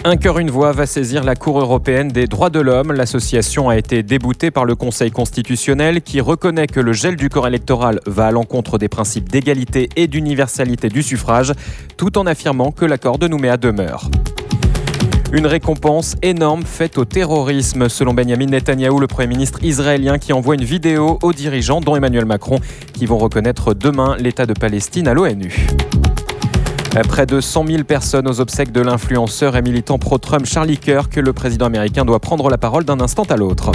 Un cœur, une voix va saisir la Cour européenne des droits de l'homme. L'association a été déboutée par le Conseil constitutionnel qui reconnaît que le gel du corps électoral va à l'encontre des principes d'égalité et d'universalité du suffrage, tout en affirmant que l'accord de Nouméa demeure. Une récompense énorme faite au terrorisme, selon Benjamin Netanyahou, le Premier ministre israélien, qui envoie une vidéo aux dirigeants, dont Emmanuel Macron, qui vont reconnaître demain l'État de Palestine à l'ONU. Près de 100 000 personnes aux obsèques de l'influenceur et militant pro-Trump Charlie Kirk, le président américain doit prendre la parole d'un instant à l'autre.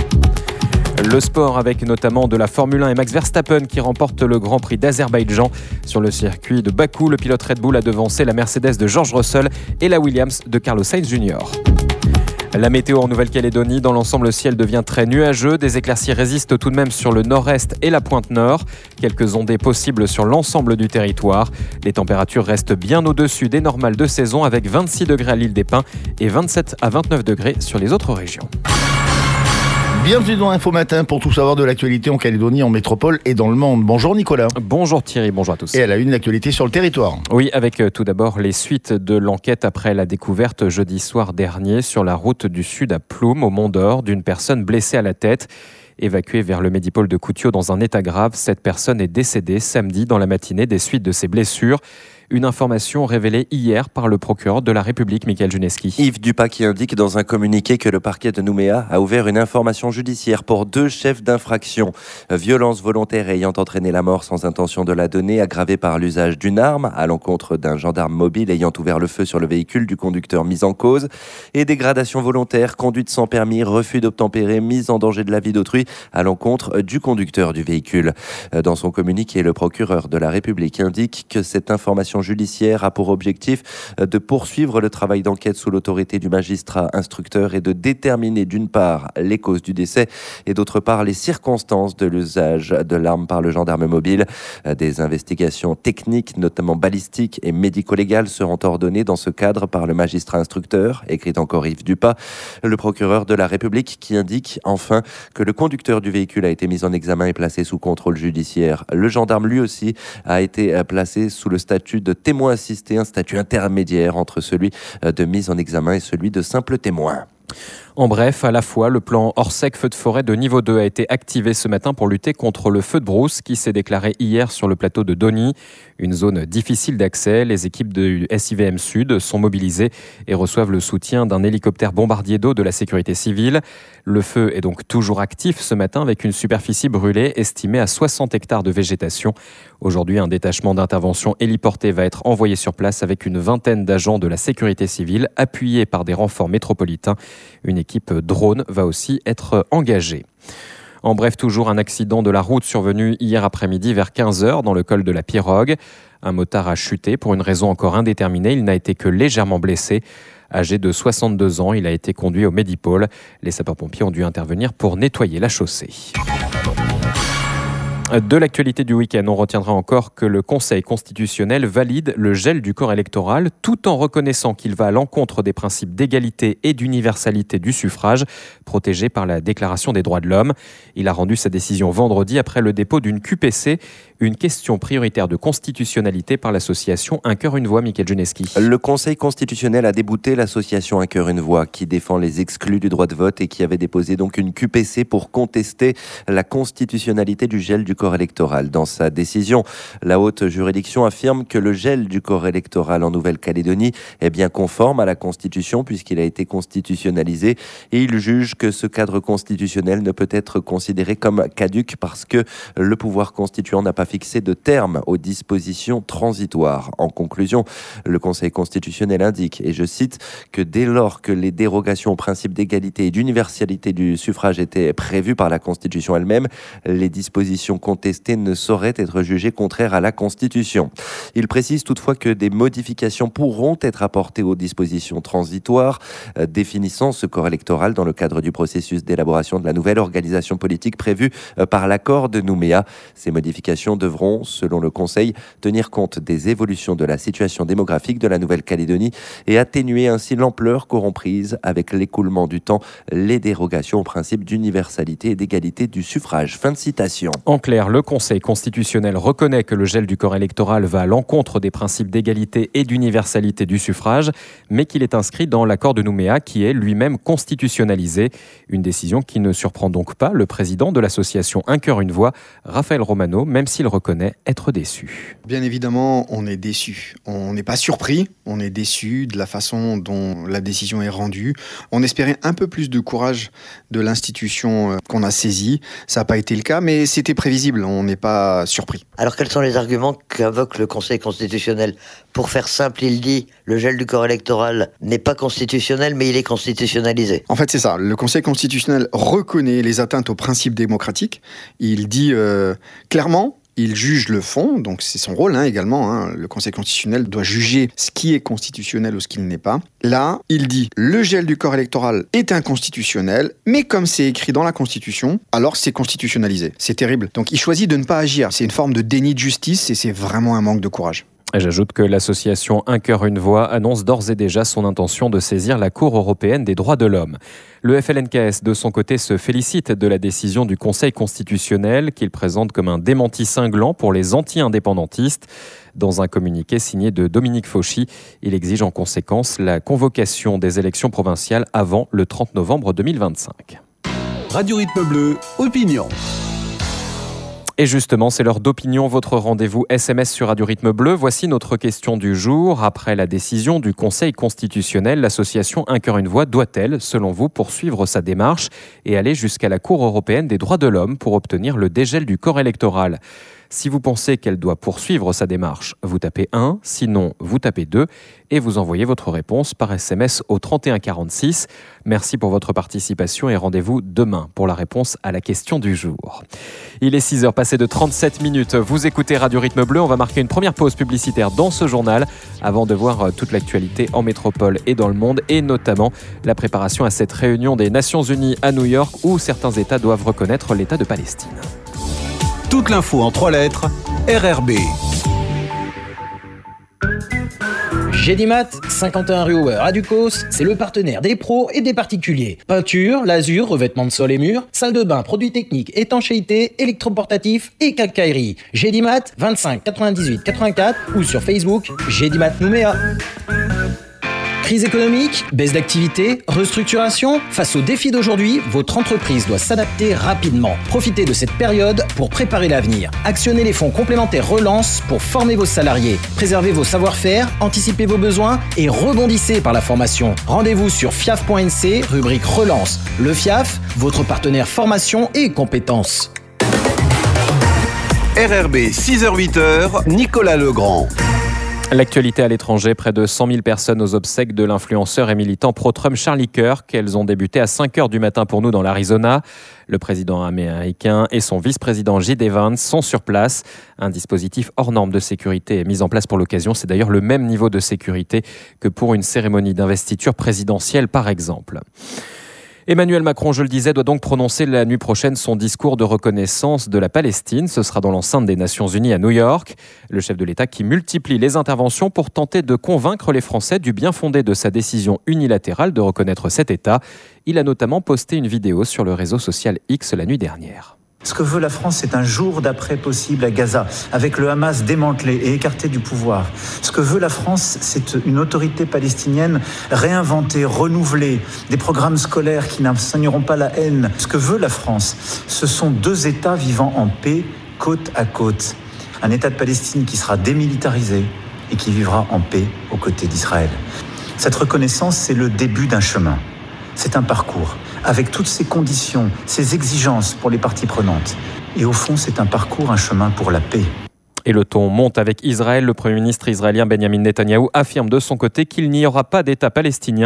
Le sport avec notamment de la Formule 1 et Max Verstappen qui remporte le Grand Prix d'Azerbaïdjan. Sur le circuit de Bakou, le pilote Red Bull a devancé la Mercedes de George Russell et la Williams de Carlos Sainz Jr. La météo en Nouvelle-Calédonie, dans l'ensemble, le ciel devient très nuageux. Des éclaircies résistent tout de même sur le nord-est et la pointe nord. Quelques ondées possibles sur l'ensemble du territoire. Les températures restent bien au-dessus des normales de saison avec 26 degrés à l'île des Pins et 27 à 29 degrés sur les autres régions. Bienvenue dans Info Matin pour tout savoir de l'actualité en Calédonie, en métropole et dans le monde. Bonjour Nicolas. Bonjour Thierry, bonjour à tous. Et à la une, l'actualité sur le territoire. Oui, avec tout d'abord les suites de l'enquête après la découverte jeudi soir dernier sur la route du Sud à Ploum, au Mont d'Or, d'une personne blessée à la tête. Évacuée vers le Médipôle de Koutiaux dans un état grave, cette personne est décédée samedi dans la matinée des suites de ses blessures. Une information révélée hier par le procureur de la République, Michael Juneski. Yves Dupas qui indique dans un communiqué que le parquet de Nouméa a ouvert une information judiciaire pour 2 chefs d'infraction. Violence volontaire ayant entraîné la mort sans intention de la donner, aggravée par l'usage d'une arme à l'encontre d'un gendarme mobile ayant ouvert le feu sur le véhicule du conducteur mis en cause, et dégradation volontaire, conduite sans permis, refus d'obtempérer, mise en danger de la vie d'autrui à l'encontre du conducteur du véhicule. Dans son communiqué, le procureur de la République indique que cette information judiciaire a pour objectif de poursuivre le travail d'enquête sous l'autorité du magistrat instructeur et de déterminer d'une part les causes du décès et d'autre part les circonstances de l'usage de l'arme par le gendarme mobile. Des investigations techniques, notamment balistiques et médico-légales, seront ordonnées dans ce cadre par le magistrat instructeur, écrit encore Yves Dupas, le procureur de la République, qui indique enfin que le conducteur du véhicule a été mis en examen et placé sous contrôle judiciaire. Le gendarme, lui aussi, a été placé sous le statut de témoin assisté, un statut intermédiaire entre celui de mise en examen et celui de simple témoin. En bref, à la fois, le plan Orsec feu de forêt de niveau 2 a été activé ce matin pour lutter contre le feu de brousse qui s'est déclaré hier sur le plateau de Dony. Une zone difficile d'accès. Les équipes du SIVM Sud sont mobilisées et reçoivent le soutien d'un hélicoptère bombardier d'eau de la sécurité civile. Le feu est donc toujours actif ce matin avec une superficie brûlée estimée à 60 hectares de végétation. Aujourd'hui, un détachement d'intervention héliporté va être envoyé sur place avec une vingtaine d'agents de la sécurité civile appuyés par des renforts métropolitains. Une équipe drone va aussi être engagée. En bref, toujours un accident de la route survenu hier après-midi vers 15h dans le col de la Pirogue. Un motard a chuté pour une raison encore indéterminée. Il n'a été que légèrement blessé. Âgé de 62 ans, il a été conduit au Médipôle. Les sapeurs-pompiers ont dû intervenir pour nettoyer la chaussée. De l'actualité du week-end, on retiendra encore que le Conseil constitutionnel valide le gel du corps électoral tout en reconnaissant qu'il va à l'encontre des principes d'égalité et d'universalité du suffrage protégés par la Déclaration des droits de l'homme. Il a rendu sa décision vendredi après le dépôt d'une QPC, une question prioritaire de constitutionnalité par l'association Un cœur, une voix, Michael Juneski. Le Conseil constitutionnel a débouté l'association Un cœur, une voix qui défend les exclus du droit de vote et qui avait déposé donc une QPC pour contester la constitutionnalité du gel du corps électoral. Dans sa décision, la haute juridiction affirme que le gel du corps électoral en Nouvelle-Calédonie est bien conforme à la Constitution puisqu'il a été constitutionnalisé et il juge que ce cadre constitutionnel ne peut être considéré comme caduc parce que le pouvoir constituant n'a pas fixé de terme aux dispositions transitoires. En conclusion, le Conseil constitutionnel indique, et je cite, que dès lors que les dérogations au principe d'égalité et d'universalité du suffrage étaient prévues par la Constitution elle-même, les dispositions contestées ne sauraient être jugées contraires à la Constitution. Il précise toutefois que des modifications pourront être apportées aux dispositions transitoires définissant ce corps électoral dans le cadre du processus d'élaboration de la nouvelle organisation politique prévue par l'accord de Nouméa. Ces modifications décisions devront, selon le Conseil, tenir compte des évolutions de la situation démographique de la Nouvelle-Calédonie et atténuer ainsi l'ampleur qu'auront prise avec l'écoulement du temps les dérogations au principe d'universalité et d'égalité du suffrage. Fin de citation. En clair, le Conseil constitutionnel reconnaît que le gel du corps électoral va à l'encontre des principes d'égalité et d'universalité du suffrage, mais qu'il est inscrit dans l'accord de Nouméa qui est lui-même constitutionnalisé. Une décision qui ne surprend donc pas le président de l'association Un cœur, une voix, Raphaël Romano, même s'il reconnaît être déçu. Bien évidemment, on est déçu. On n'est pas surpris, on est déçu de la façon dont la décision est rendue. On espérait un peu plus de courage de l'institution qu'on a saisie. Ça n'a pas été le cas, mais c'était prévisible, on n'est pas surpris. Alors quels sont les arguments qu'invoque le Conseil constitutionnel ? Pour faire simple, il dit le gel du corps électoral n'est pas constitutionnel, mais il est constitutionnalisé. En fait, c'est ça. Le Conseil constitutionnel reconnaît les atteintes aux principes démocratiques. Il dit clairement, il juge le fond, donc c'est son rôle également. Le Conseil constitutionnel doit juger ce qui est constitutionnel ou ce qui ne l'est pas. Là, il dit le gel du corps électoral est inconstitutionnel, mais comme c'est écrit dans la Constitution, alors c'est constitutionnalisé. C'est terrible. Donc il choisit de ne pas agir. C'est une forme de déni de justice et c'est vraiment un manque de courage. Et j'ajoute que l'association Un cœur, une voix annonce d'ores et déjà son intention de saisir la Cour européenne des droits de l'homme. Le FLNKS, de son côté, se félicite de la décision du Conseil constitutionnel qu'il présente comme un démenti cinglant pour les anti-indépendantistes. Dans un communiqué signé de Dominique Fauchy, il exige en conséquence la convocation des élections provinciales avant le 30 novembre 2025. Radio Rythme Bleu, opinion. Et justement, c'est l'heure d'opinion, votre rendez-vous SMS sur Radio Rythme Bleu. Voici notre question du jour. Après la décision du Conseil constitutionnel, l'association Un cœur, une voix doit-elle, selon vous, poursuivre sa démarche et aller jusqu'à la Cour européenne des droits de l'homme pour obtenir le dégel du corps électoral ? Si vous pensez qu'elle doit poursuivre sa démarche, vous tapez 1, sinon vous tapez 2 et vous envoyez votre réponse par SMS au 3146. Merci pour votre participation et rendez-vous demain pour la réponse à la question du jour. Il est 6h passé de 37 minutes. Vous écoutez Radio Rythme Bleu. On va marquer une première pause publicitaire dans ce journal avant de voir toute l'actualité en métropole et dans le monde et notamment la préparation à cette réunion des Nations Unies à New York où certains États doivent reconnaître l'État de Palestine. Toute l'info en 3 lettres, RRB. Gédimat, 51 rue Hauer à Ducos, c'est le partenaire des pros et des particuliers. Peinture, lasure, revêtement de sol et murs, salle de bain, produits techniques, étanchéité, électroportatif et quincaillerie. Gédimat, 25 98 84 ou sur Facebook, Gédimat Nouméa. Crise économique, baisse d'activité, restructuration. Face aux défis d'aujourd'hui, votre entreprise doit s'adapter rapidement. Profitez de cette période pour préparer l'avenir. Actionnez les fonds complémentaires Relance pour former vos salariés. Préservez vos savoir-faire, anticipez vos besoins et rebondissez par la formation. Rendez-vous sur fiaf.nc, rubrique Relance. Le FIAF, votre partenaire formation et compétences. RRB 6h-8h, Nicolas Legrand. L'actualité à l'étranger, près de 100 000 personnes aux obsèques de l'influenceur et militant pro-Trump Charlie Kirk. Elles ont débuté à 5h du matin pour nous dans l'Arizona. Le président américain et son vice-président J.D. Vance sont sur place. Un dispositif hors norme de sécurité est mis en place pour l'occasion. C'est d'ailleurs le même niveau de sécurité que pour une cérémonie d'investiture présidentielle par exemple. Emmanuel Macron, je le disais, doit donc prononcer la nuit prochaine son discours de reconnaissance de la Palestine. Ce sera dans l'enceinte des Nations Unies à New York. Le chef de l'État qui multiplie les interventions pour tenter de convaincre les Français du bien fondé de sa décision unilatérale de reconnaître cet État. Il a notamment posté une vidéo sur le réseau social X la nuit dernière. Ce que veut la France, c'est un jour d'après possible à Gaza, avec le Hamas démantelé et écarté du pouvoir. Ce que veut la France, c'est une autorité palestinienne réinventée, renouvelée, des programmes scolaires qui n'enseigneront pas la haine. Ce que veut la France, ce sont 2 États vivant en paix, côte à côte. Un État de Palestine qui sera démilitarisé et qui vivra en paix aux côtés d'Israël. Cette reconnaissance, c'est le début d'un chemin. C'est un parcours, avec toutes ces conditions, ces exigences pour les parties prenantes. Et au fond, c'est un parcours, un chemin pour la paix. Et le ton monte avec Israël. Le Premier ministre israélien Benjamin Netanyahou affirme de son côté qu'il n'y aura pas d'État palestinien.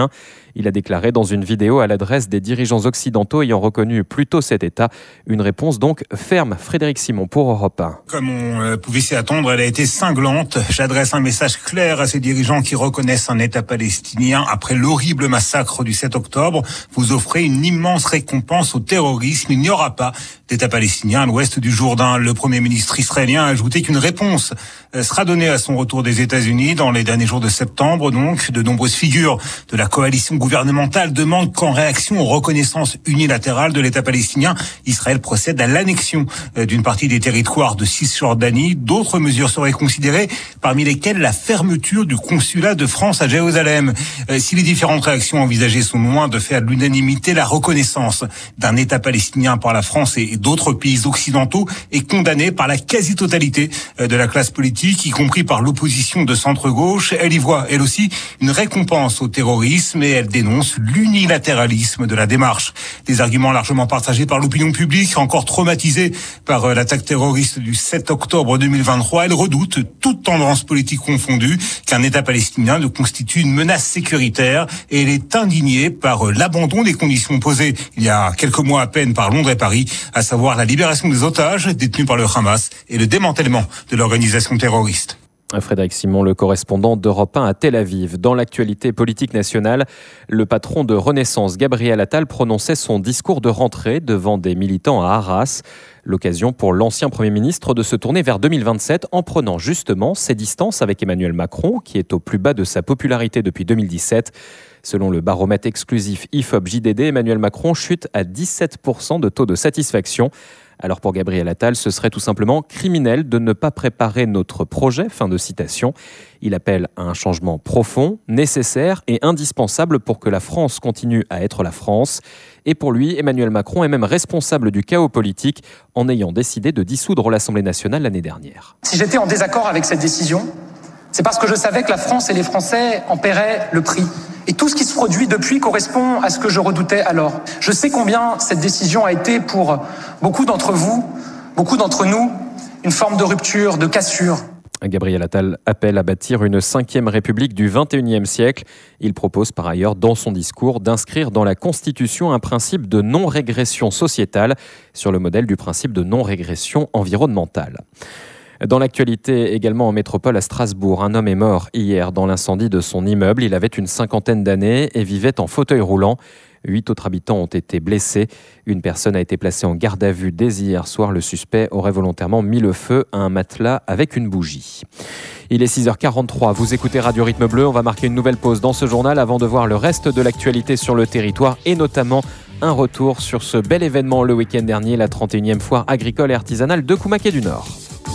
Il a déclaré dans une vidéo à l'adresse des dirigeants occidentaux ayant reconnu plus tôt cet État. Une réponse donc ferme. Frédéric Simon pour Europe 1. Comme on pouvait s'y attendre, elle a été cinglante. J'adresse un message clair à ces dirigeants qui reconnaissent un État palestinien après l'horrible massacre du 7 octobre. Vous offrez une immense récompense au terrorisme. Il n'y aura pas d'État palestinien à l'ouest du Jourdain. Le Premier ministre israélien a ajouté qu'une réponse sera donnée à son retour des États-Unis dans les derniers jours de septembre. Donc, de nombreuses figures de la coalition gouvernementale demandent qu'en réaction aux reconnaissances unilatérales de l'État palestinien, Israël procède à l'annexion d'une partie des territoires de Cisjordanie. D'autres mesures seraient considérées, parmi lesquelles la fermeture du consulat de France à Jérusalem. Si les différentes réactions envisagées sont loin de faire l'unanimité, la reconnaissance d'un État palestinien par la France et d'autres pays occidentaux est condamnée par la quasi-totalité de la classe politique, y compris par l'opposition de centre-gauche. Elle y voit, elle aussi, une récompense au terrorisme et elle dénonce l'unilatéralisme de la démarche. Des arguments largement partagés par l'opinion publique, encore traumatisée par l'attaque terroriste du 7 octobre 2023. Elle redoute, toute tendance politique confondue, qu'un État palestinien ne constitue une menace sécuritaire et elle est indignée par l'abandon des conditions posées il y a quelques mois à peine par Londres et Paris, à savoir la libération des otages détenus par le Hamas et le démantèlement de l'organisation terroriste. Frédéric Simon, le correspondant d'Europe 1 à Tel Aviv. Dans l'actualité politique nationale, le patron de Renaissance, Gabriel Attal, prononçait son discours de rentrée devant des militants à Arras. L'occasion pour l'ancien Premier ministre de se tourner vers 2027 en prenant justement ses distances avec Emmanuel Macron, qui est au plus bas de sa popularité depuis 2017. Selon le baromètre exclusif IFOP-JDD, Emmanuel Macron chute à 17% de taux de satisfaction. Alors pour Gabriel Attal, ce serait tout simplement criminel de ne pas préparer notre projet, fin de citation. Il appelle à un changement profond, nécessaire et indispensable pour que la France continue à être la France. Et pour lui, Emmanuel Macron est même responsable du chaos politique en ayant décidé de dissoudre l'Assemblée nationale l'année dernière. Si j'étais en désaccord avec cette décision, c'est parce que je savais que la France et les Français en paieraient le prix. Et tout ce qui se produit depuis correspond à ce que je redoutais alors. Je sais combien cette décision a été pour beaucoup d'entre vous, beaucoup d'entre nous, une forme de rupture, de cassure. Gabriel Attal appelle à bâtir une 5e République du XXIe siècle. Il propose par ailleurs dans son discours d'inscrire dans la Constitution un principe de non-régression sociétale sur le modèle du principe de non-régression environnementale. Dans l'actualité également en métropole à Strasbourg, un homme est mort hier dans l'incendie de son immeuble. Il avait une 50aine d'années et vivait en fauteuil roulant. 8 autres habitants ont été blessés. Une personne a été placée en garde à vue dès hier soir. Le suspect aurait volontairement mis le feu à un matelas avec une bougie. Il est 6h43. Vous écoutez Radio Rythme Bleu. On va marquer une nouvelle pause dans ce journal avant de voir le reste de l'actualité sur le territoire et notamment un retour sur ce bel événement le week-end dernier, la 31e foire agricole et artisanale de Koumaké du Nord.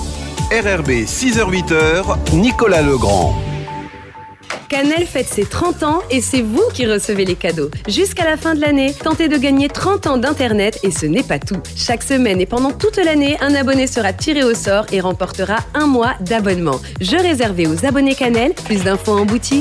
RRB 6h-8h, Nicolas Legrand. Canel fête ses 30 ans et c'est vous qui recevez les cadeaux. Jusqu'à la fin de l'année, tentez de gagner 30 ans d'Internet et ce n'est pas tout. Chaque semaine et pendant toute l'année, un abonné sera tiré au sort et remportera un mois d'abonnement. Jeu réservé aux abonnés Canel, plus d'infos en boutique.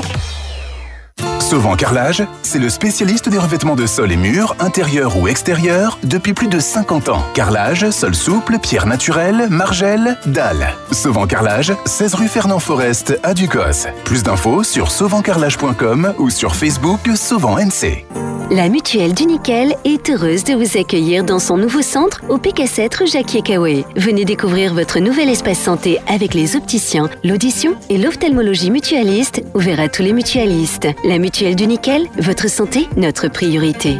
Sauvant Carrelage, c'est le spécialiste des revêtements de sol et murs, intérieurs ou extérieurs, depuis plus de 50 ans. Carrelage, sol souple, pierre naturelle, margelle, dalles. Sauvant Carrelage, 16 rue Fernand Forest à Ducos. Plus d'infos sur sauvantcarrelage.com ou sur Facebook Sauvant NC. La Mutuelle du Nickel est heureuse de vous accueillir dans son nouveau centre au PK7 rue Jacquier-Caoué. Venez découvrir votre nouvel espace santé avec les opticiens, l'audition et l'ophtalmologie mutualiste, ouvert à tous les mutualistes. La Mutuelle du Nickel, votre santé, notre priorité.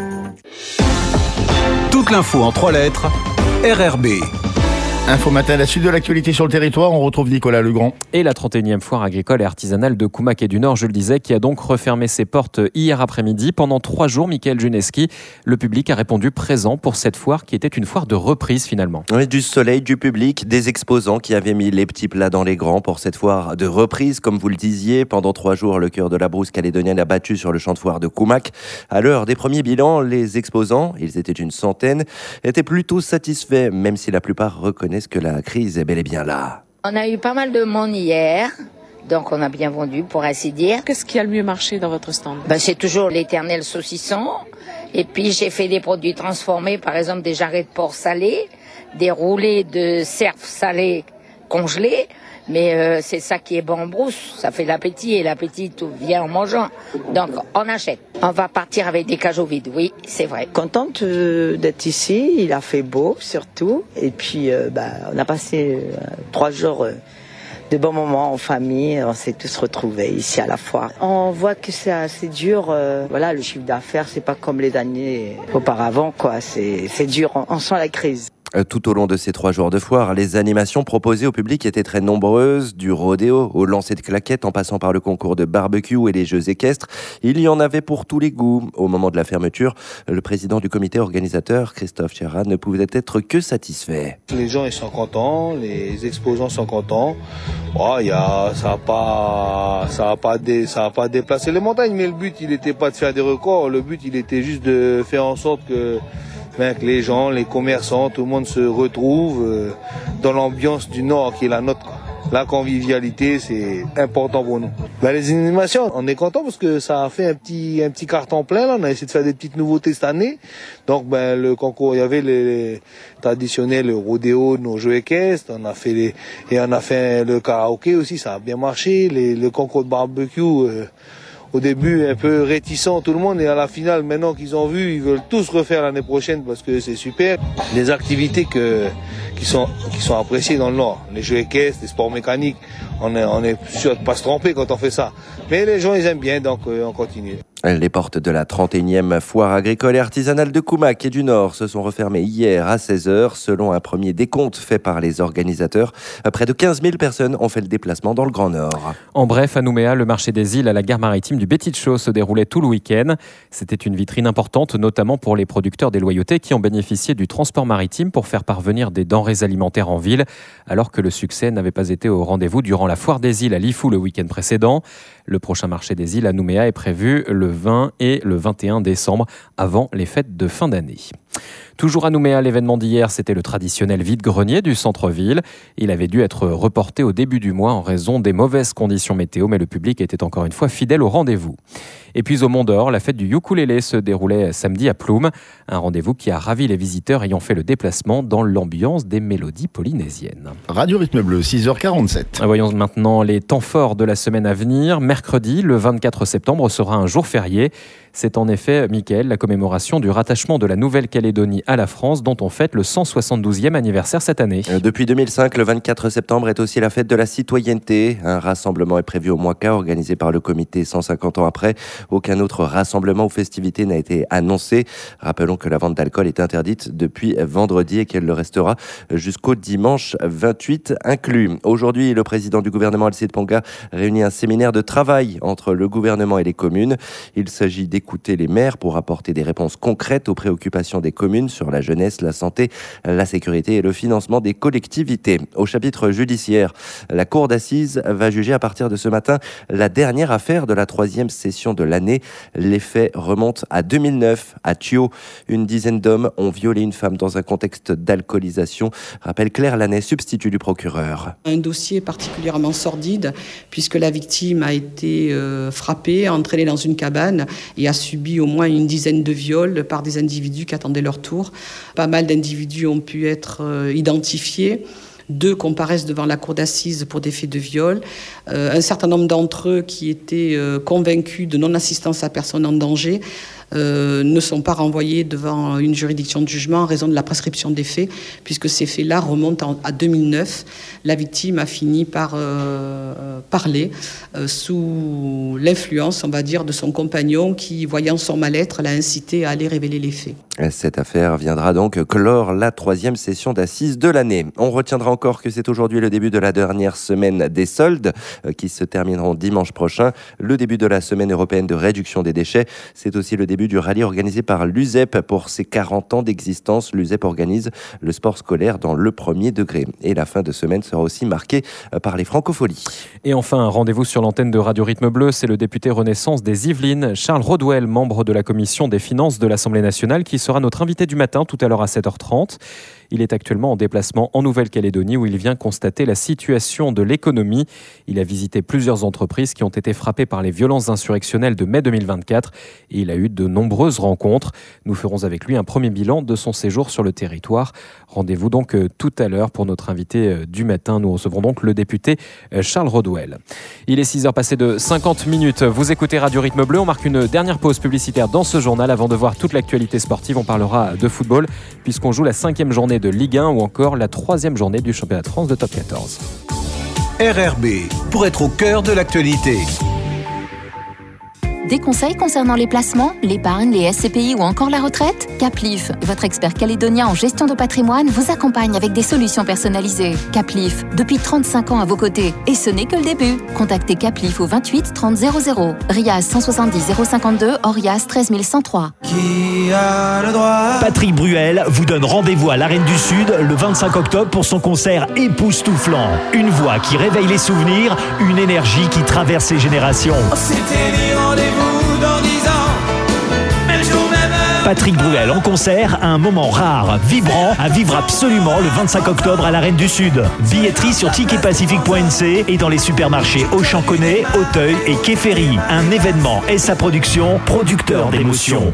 Toute l'info en 3 lettres, RRB. Info Matin, la suite de l'actualité sur le territoire, on retrouve Nicolas Legrand. Et la 31e foire agricole et artisanale de Koumaké du Nord, je le disais, qui a donc refermé ses portes hier après-midi. Pendant 3 jours, Mickaël Juneski, le public a répondu présent pour cette foire qui était une foire de reprise finalement. Oui, du soleil, du public, des exposants qui avaient mis les petits plats dans les grands pour cette foire de reprise. Comme vous le disiez, pendant 3 jours, le cœur de la brousse calédonienne a battu sur le champ de foire de Koumak. À l'heure des premiers bilans, les exposants, ils étaient une centaine, étaient plutôt satisfaits, même si la plupart reconnaissent que la crise est bel et bien là. On a eu pas mal de monde hier, donc on a bien vendu pour ainsi dire. Qu'est-ce qui a le mieux marché dans votre stand ? C'est toujours l'éternel saucisson. Et puis j'ai fait des produits transformés, par exemple des jarrets de porc salés, des roulés de cerf salés congelés, Mais c'est ça qui est bon en brousse, ça fait l'appétit et l'appétit tout vient en mangeant. Donc on achète. On va partir avec des cajots vides, oui, c'est vrai. Contente d'être ici, il a fait beau surtout. Et puis on a passé 3 jours de bons moments en famille, on s'est tous retrouvés ici à la foire. On voit que c'est assez dur, le chiffre d'affaires c'est pas comme les années auparavant, quoi. C'est dur, on sent la crise. Tout au long de ces 3 jours de foire, les animations proposées au public étaient très nombreuses, du rodéo au lancer de claquettes en passant par le concours de barbecue et les jeux équestres. Il y en avait pour tous les goûts. Au moment de la fermeture, le président du comité organisateur, Christophe Chérat, ne pouvait être que satisfait. Les gens ils sont contents, les exposants sont contents. Ça a pas déplacé les montagnes, mais le but il n'était pas de faire des records, le but il était juste de faire en sorte que les gens, les commerçants, tout le monde se retrouve dans l'ambiance du Nord qui est la nôtre, quoi. La convivialité, c'est important pour nous. Les animations, on est content parce que ça a fait un petit carton plein. Là. On a essayé de faire des petites nouveautés cette année. Donc, le concours, il y avait les traditionnels rodéo, nos jeux équestres. On a fait le karaoké aussi, ça a bien marché. Le concours de barbecue. Au début, un peu réticent tout le monde, et à la finale, maintenant qu'ils ont vu, ils veulent tous refaire l'année prochaine parce que c'est super. Les activités qui sont appréciées dans le Nord, les jeux équestres, les sports mécaniques, on est sûr de pas se tromper quand on fait ça. Mais les gens, ils aiment bien, donc on continue. Les portes de la 31e foire agricole et artisanale de Koumac et du Nord se sont refermées hier à 16h. Selon un premier décompte fait par les organisateurs, près de 15 000 personnes ont fait le déplacement dans le Grand Nord. En bref, à Nouméa, le marché des îles à la gare maritime du Bétitcho se déroulait tout le week-end. C'était une vitrine importante, notamment pour les producteurs des loyautés qui ont bénéficié du transport maritime pour faire parvenir des denrées alimentaires en ville, alors que le succès n'avait pas été au rendez-vous durant la foire des îles à Lifou le week-end précédent. Le prochain marché des îles à Nouméa est prévu le 20 et le 21 décembre, avant les fêtes de fin d'année. Toujours à Nouméa, l'événement d'hier, c'était le traditionnel vide-grenier du centre-ville. Il avait dû être reporté au début du mois en raison des mauvaises conditions météo, mais le public était encore une fois fidèle au rendez-vous. Et puis au Mont d'Or, la fête du ukulélé se déroulait samedi à Ploum, un rendez-vous qui a ravi les visiteurs ayant fait le déplacement dans l'ambiance des mélodies polynésiennes. Radio Rythme Bleu, 6h47. Voyons maintenant les temps forts de la semaine à venir. Mercredi, le 24 septembre, sera un jour férié. C'est en effet, Mickaël, la commémoration du rattachement de la Nouvelle-Calédonie à la France, dont on fête le 172e anniversaire cette année. Depuis 2005, le 24 septembre est aussi la fête de la citoyenneté. Un rassemblement est prévu au Moika, organisé par le comité 150 ans après. Aucun autre rassemblement ou festivité n'a été annoncé. Rappelons que la vente d'alcool est interdite depuis vendredi et qu'elle le restera jusqu'au dimanche 28 inclus. Aujourd'hui, le président du gouvernement, Alcide Ponga, réunit un séminaire de travail entre le gouvernement et les communes. Il s'agit d'écouter les maires pour apporter des réponses concrètes aux préoccupations des communes sur la jeunesse, la santé, la sécurité et le financement des collectivités. Au chapitre judiciaire, la cour d'assises va juger à partir de ce matin la dernière affaire de la 3e session de l'année. Les faits remontent à 2009. À Thio, une dizaine d'hommes ont violé une femme dans un contexte d'alcoolisation, rappelle Claire Lanet, substitut du procureur. Un dossier particulièrement sordide puisque la victime a été frappée, entraînée dans une cabane et a subi au moins une dizaine de viols par des individus qui attendaient leur tour. Pas mal d'individus ont pu être identifiés. 2 comparaissent devant la cour d'assises pour des faits de viol. Un certain nombre d'entre eux qui étaient convaincus de non-assistance à personne en danger ne sont pas renvoyés devant une juridiction de jugement en raison de la prescription des faits, puisque ces faits-là remontent à 2009. La victime a fini par parler sous l'influence, on va dire, de son compagnon qui, voyant son mal-être, l'a incité à aller révéler les faits. Cette affaire viendra donc clore la 3e session d'assises de l'année. On retiendra encore que c'est aujourd'hui le début de la dernière semaine des soldes qui se termineront dimanche prochain. Le début de la semaine européenne de réduction des déchets. C'est aussi le début du rallye organisé par l'USEP. Pour ses 40 ans d'existence, l'USEP organise le sport scolaire dans le premier degré. Et la fin de semaine sera aussi marquée par les francopholies. Et enfin, un rendez-vous sur l'antenne de Radio Rythme Bleu, c'est le député Renaissance des Yvelines, Charles Rodwell, membre de la commission des finances de l'Assemblée nationale, qui sera notre invité du matin tout à l'heure à 7h30. Il est actuellement en déplacement en Nouvelle-Calédonie où il vient constater la situation de l'économie. Il a visité plusieurs entreprises qui ont été frappées par les violences insurrectionnelles de mai 2024 et il a eu de nombreuses rencontres. Nous ferons avec lui un premier bilan de son séjour sur le territoire. Rendez-vous donc tout à l'heure pour notre invité du matin. Nous recevrons donc le député Charles Rodwell. Il est 6h passé de 50 minutes. Vous écoutez Radio Rythme Bleu. On marque une dernière pause publicitaire dans ce journal avant de voir toute l'actualité sportive. On parlera de football puisqu'on joue la 5e journée de Ligue 1 ou encore la 3e journée du championnat de France de Top 14. RRB, pour être au cœur de l'actualité. Des conseils concernant les placements, l'épargne, les SCPI ou encore la retraite ? Caplif, votre expert calédonien en gestion de patrimoine, vous accompagne avec des solutions personnalisées. Caplif, depuis 35 ans à vos côtés. Et ce n'est que le début. Contactez Caplif au 28 30 00. Riaz 170 052, Orias 13 103. Qui a le droit ? Patrick Bruel vous donne rendez-vous à l'Arène du Sud le 25 octobre pour son concert époustouflant. Une voix qui réveille les souvenirs, une énergie qui traverse les générations. C'était les rendez-vous dans 10 ans, même jour, même heure. Patrick Bruel en concert, un moment rare, vibrant, à vivre absolument le 25 octobre à l'Arène du Sud. Billetterie sur ticketpacific.nc et dans les supermarchés Auchan Connay, Auteuil et Quai Ferry. Un événement et sa production, producteur d'émotions.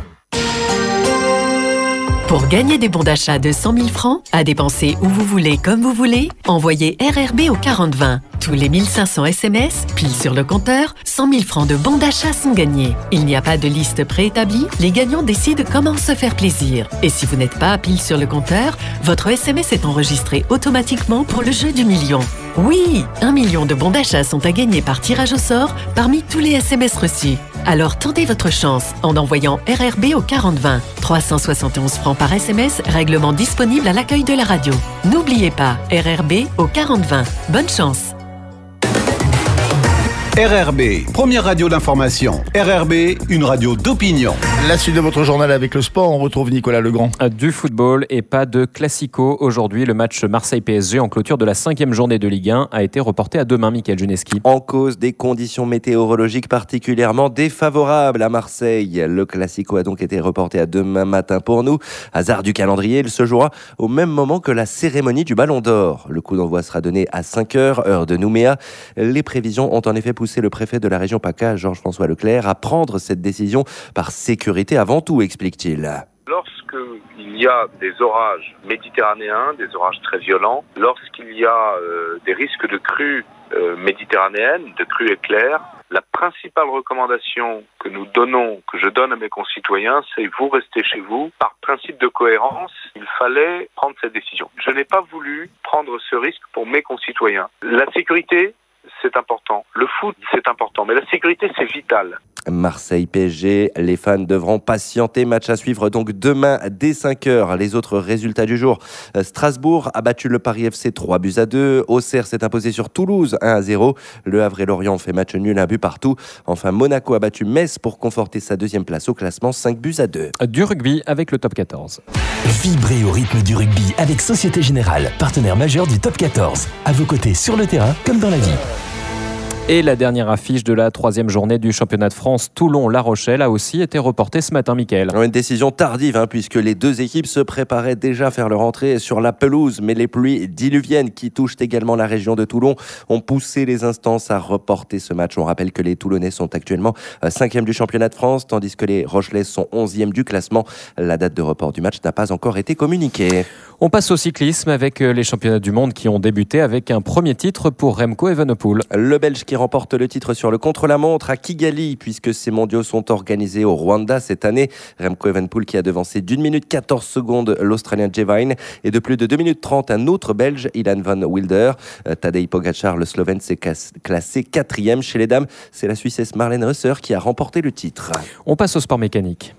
Pour gagner des bons d'achat de 100 000 francs, à dépenser où vous voulez, comme vous voulez, envoyez RRB au 4020. Tous les 1500 SMS, pile sur le compteur, 100 000 francs de bons d'achat sont gagnés. Il n'y a pas de liste préétablie, les gagnants décident comment se faire plaisir. Et si vous n'êtes pas pile sur le compteur, votre SMS est enregistré automatiquement pour le jeu du million. Oui, 1 million de bons d'achat sont à gagner par tirage au sort parmi tous les SMS reçus. Alors tentez votre chance en envoyant RRB au 4020. 371 francs par SMS, règlement disponible à l'accueil de la radio. N'oubliez pas, RRB au 4020. Bonne chance. RRB, première radio d'information. RRB, une radio d'opinion. La suite de votre journal avec le sport, on retrouve Nicolas Legrand. Du football et pas de classico. Aujourd'hui, le match Marseille-PSG en clôture de la 5e journée de Ligue 1 a été reporté à demain, Mickaël Juneski. En cause des conditions météorologiques particulièrement défavorables à Marseille. Le classico a donc été reporté à demain matin pour nous. Hasard du calendrier, il se jouera au même moment que la cérémonie du Ballon d'Or. Le coup d'envoi sera donné à 5h, heure de Nouméa. Les prévisions ont en effet poussé le préfet de la région PACA, Georges-François Leclerc, à prendre cette décision par sécurité avant tout, explique-t-il. Lorsqu'il y a des orages méditerranéens, des orages très violents, lorsqu'il y a des risques de crues méditerranéennes, de crues éclairs, la principale recommandation que nous donnons, que je donne à mes concitoyens, c'est vous restez chez vous. Par principe de cohérence, il fallait prendre cette décision. Je n'ai pas voulu prendre ce risque pour mes concitoyens. La sécurité, c'est important. Le foot, c'est important. Mais la sécurité, c'est vital. Marseille-PSG, les fans devront patienter. Match à suivre donc demain dès 5h. Les autres résultats du jour. Strasbourg a battu le Paris FC 3-2. Auxerre s'est imposé sur Toulouse 1-0. Le Havre et Lorient ont fait match nul, 1 but partout. Enfin, Monaco a battu Metz pour conforter sa 2e place au classement 5-2. Du rugby avec le Top 14. Vibrez au rythme du rugby avec Société Générale, partenaire majeur du Top 14. À vos côtés sur le terrain comme dans la vie. Et la dernière affiche de la 3e journée du championnat de France, Toulon-La Rochelle, a aussi été reportée ce matin, Mickaël. Une décision tardive, puisque les deux équipes se préparaient déjà à faire leur entrée sur la pelouse. Mais les pluies diluviennes qui touchent également la région de Toulon ont poussé les instances à reporter ce match. On rappelle que les Toulonnais sont actuellement 5e du championnat de France, tandis que les Rochelais sont 11e du classement. La date de report du match n'a pas encore été communiquée. On passe au cyclisme avec les championnats du monde qui ont débuté avec un premier titre pour Remco Evenepoel. Le Belge qui remporte le titre sur le contre-la-montre à Kigali, puisque ces mondiaux sont organisés au Rwanda cette année. Remco Evenepoel qui a devancé d'1 minute 14 secondes l'Australien Jay Vine et de plus de 2 minutes 30 un autre Belge, Ilan van Wilder. Tadej Pogačar, le Slovène, s'est classé 4e. Chez les dames, c'est la Suissesse Marlene Reusser qui a remporté le titre. On passe au sport mécanique.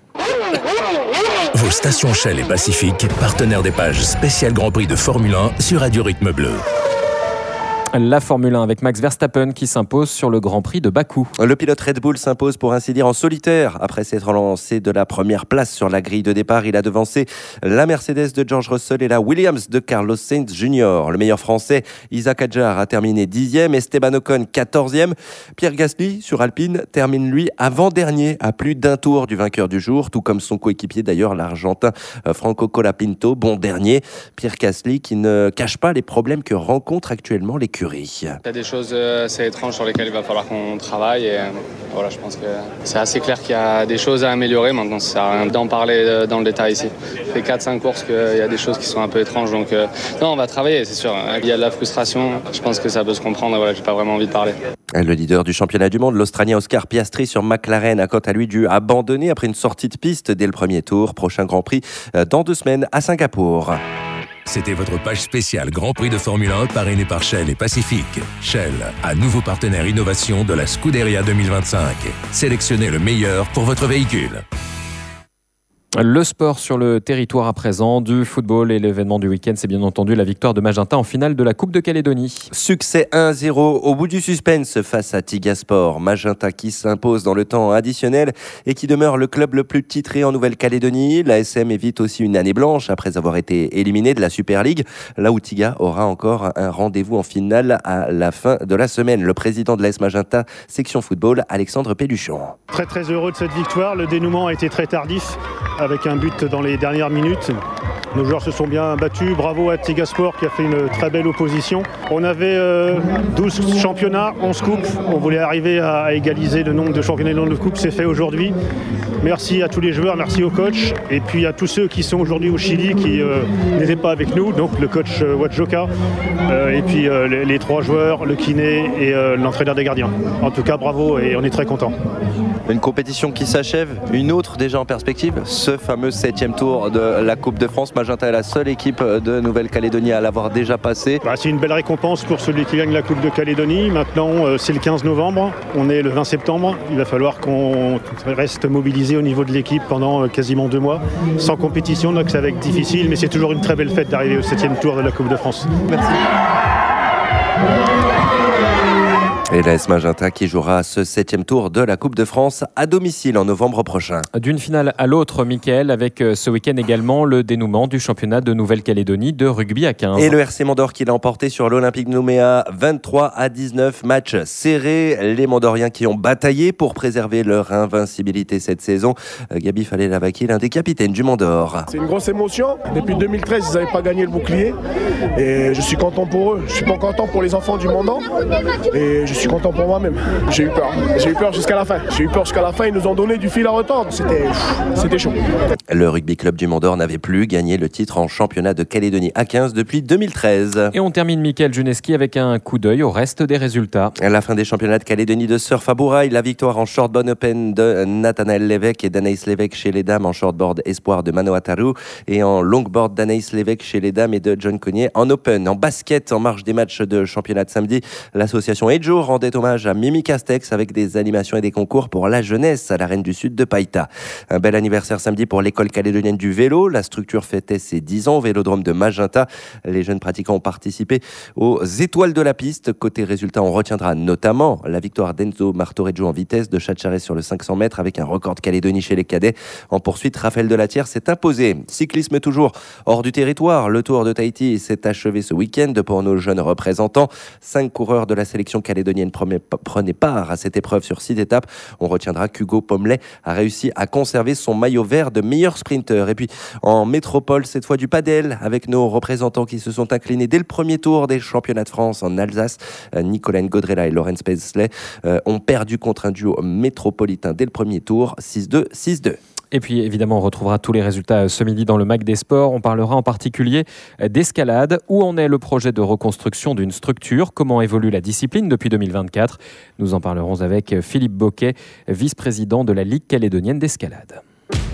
Vos stations Shell et Pacific, partenaires des pages spéciales Grand Prix de Formule 1 sur Radio Rythme Bleu. La Formule 1 avec Max Verstappen qui s'impose sur le Grand Prix de Bakou. Le pilote Red Bull s'impose pour ainsi dire en solitaire. Après s'être lancé de la première place sur la grille de départ, il a devancé la Mercedes de George Russell et la Williams de Carlos Sainz Jr. Le meilleur français, Isaac Hadjar, a terminé 10e, Esteban Ocon 14e. Pierre Gasly sur Alpine termine lui avant-dernier à plus d'un tour du vainqueur du jour, tout comme son coéquipier d'ailleurs, l'Argentin Franco Colapinto, bon dernier. Pierre Gasly qui ne cache pas les problèmes que rencontre actuellement l'écurie. Il y a des choses assez étranges sur lesquelles il va falloir qu'on travaille et voilà, je pense que c'est assez clair qu'il y a des choses à améliorer. Maintenant, ça sert à rien d'en parler dans le détail ici. Ça fait 4-5 courses qu'il y a des choses qui sont un peu étranges, donc non, on va travailler, c'est sûr. Il y a de la frustration, je pense que ça peut se comprendre, voilà, j'ai pas vraiment envie de parler. Le leader du championnat du monde, l'Australien Oscar Piastri sur McLaren, a quant à lui dû abandonner après une sortie de piste dès le premier tour. Prochain Grand Prix dans 2 semaines à Singapour. C'était votre page spéciale Grand Prix de Formule 1 parrainée par Shell et Pacific. Shell, un nouveau partenaire innovation de la Scuderia 2025. Sélectionnez le meilleur pour votre véhicule. Le sport sur le territoire à présent, du football et l'événement du week-end, c'est bien entendu la victoire de Magenta en finale de la Coupe de Calédonie. Succès 1-0 au bout du suspense face à Tigaspor. Magenta qui s'impose dans le temps additionnel et qui demeure le club le plus titré en Nouvelle-Calédonie. L'ASM évite aussi une année blanche après avoir été éliminé de la Super League, là où Tiga aura encore un rendez-vous en finale à la fin de la semaine. Le président de l'AS Magenta, section football, Alexandre Pelluchon. Très très heureux de cette victoire. Le dénouement a été très tardif, avec un but dans les dernières minutes. Nos joueurs se sont bien battus. Bravo à Tigaspor qui a fait une très belle opposition. On avait 12 championnats, 11 coupes. On voulait arriver à égaliser le nombre de championnats et le nombre de coupes. C'est fait aujourd'hui. Merci à tous les joueurs, merci au coach. Et puis à tous ceux qui sont aujourd'hui au Chili qui n'étaient pas avec nous. Donc le coach Wadjoka, et puis les 3 joueurs, le kiné et l'entraîneur des gardiens. En tout cas, bravo et on est très contents. Une compétition qui s'achève, une autre déjà en perspective, ce fameux 7e tour de la Coupe de France. Magenta est la seule équipe de Nouvelle-Calédonie à l'avoir déjà passé. C'est une belle récompense pour celui qui gagne la Coupe de Calédonie. Maintenant, c'est le 15 novembre, on est le 20 septembre. Il va falloir qu'on reste mobilisé au niveau de l'équipe pendant quasiment 2 mois. Sans compétition, donc ça va être difficile, mais c'est toujours une très belle fête d'arriver au 7e tour de la Coupe de France. Merci. Et l'AS Magenta qui jouera ce 7e tour de la Coupe de France à domicile en novembre prochain. D'une finale à l'autre, Mickaël, avec ce week-end également le dénouement du championnat de Nouvelle-Calédonie de rugby à 15. Et le RC Mandor qui l'a emporté sur l'Olympique de Nouméa 23-19, match serré. Les Mandoriens qui ont bataillé pour préserver leur invincibilité cette saison. Gabi Fallet-Lavaki, l'un des capitaines du Mandor. C'est une grosse émotion. Depuis 2013, ils n'avaient pas gagné le bouclier. Et je suis content pour eux. Je suis pas content pour les enfants du Mandor. Et je suis content pour moi-même. J'ai eu peur. J'ai eu peur jusqu'à la fin. Ils nous ont donné du fil à retordre. C'était chaud. Le rugby club du Mandor n'avait plus gagné le titre en championnat de Calédonie A15 depuis 2013. Et on termine, Mickaël Juneski, avec un coup d'œil au reste des résultats. À la fin des championnats de Calédonie de surf à Bourail, la victoire en shortboard open de Nathanaël Lévesque et d'Anaïs Lévesque chez les dames en shortboard espoir de Mano Ataru et en longboard d'Anaïs Lévesque chez les dames et de John Cognier en open. En basket, en marge des matchs de championnat de samedi, l'association Edjo rendait hommage à Mimi Castex avec des animations et des concours pour la jeunesse à la Reine du Sud de Païta. Un bel anniversaire samedi pour l'école calédonienne du vélo. La structure fêtait ses 10 ans au vélodrome de Magenta. Les jeunes pratiquants ont participé aux étoiles de la piste. Côté résultat, on retiendra notamment la victoire d'Enzo Martoreggio en vitesse de Chatcharet sur le 500 mètres avec un record de Calédonie chez les cadets. En poursuite, Raphaël Delatière s'est imposé. Cyclisme toujours hors du territoire. Le Tour de Tahiti s'est achevé ce week-end pour nos jeunes représentants. 5 coureurs de la sélection calédonienne prenaient part à cette épreuve sur 6 étapes. On retiendra qu'Hugo Pommelet a réussi à conserver son maillot vert de meilleur sprinter. Et puis en métropole, cette fois du padel, avec nos représentants qui se sont inclinés dès le premier tour des championnats de France en Alsace. Nicolas Godrella et Laurence Paisley ont perdu contre un duo métropolitain dès le premier tour, 6-2, 6-2. Et puis évidemment, on retrouvera tous les résultats ce midi dans le Mag des Sports. On parlera en particulier d'escalade. Où en est le projet de reconstruction d'une structure? Comment évolue la discipline depuis 2024? Nous en parlerons avec Philippe Boquet, vice-président de la Ligue calédonienne d'escalade.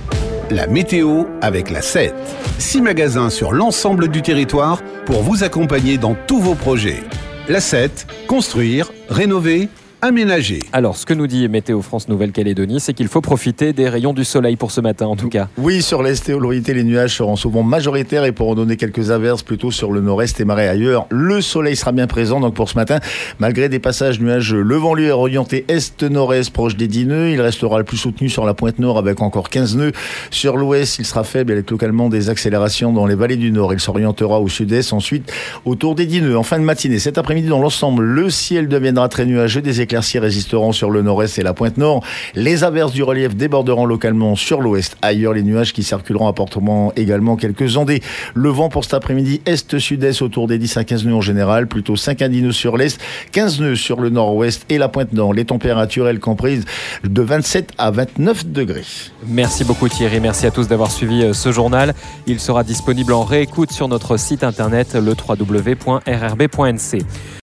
La météo avec la 7. 6 magasins sur l'ensemble du territoire pour vous accompagner dans tous vos projets. La 7, construire, rénover, aménagés. Alors, ce que nous dit Météo France Nouvelle-Calédonie, c'est qu'il faut profiter des rayons du soleil pour ce matin, en tout cas. Oui, sur l'est et au Lorité, les nuages seront souvent majoritaires et pourront donner quelques averses plutôt sur le nord-est et marais ailleurs. Le soleil sera bien présent donc pour ce matin, malgré des passages nuageux. Le vent lui est orienté est-nord-est proche des 10 nœuds. Il restera le plus soutenu sur la pointe nord avec encore 15 nœuds. Sur l'ouest, il sera faible avec localement des accélérations dans les vallées du nord. Il s'orientera au sud-est ensuite autour des 10 nœuds. En fin de matinée, cet après-midi dans l'ensemble, le ciel deviendra très nuageux. Des éclaircies résisteront sur le nord-est et la pointe nord. Les averses du relief déborderont localement sur l'ouest. Ailleurs, les nuages qui circuleront apporteront également quelques ondées. Le vent pour cet après-midi est-sud-est autour des 10 à 15 nœuds en général, plutôt 5 à 10 nœuds sur l'est, 15 nœuds sur le nord-ouest et la pointe nord. Les températures, elles, comprises de 27 à 29 degrés. Merci beaucoup Thierry, merci à tous d'avoir suivi ce journal. Il sera disponible en réécoute sur notre site internet le www.rrb.nc.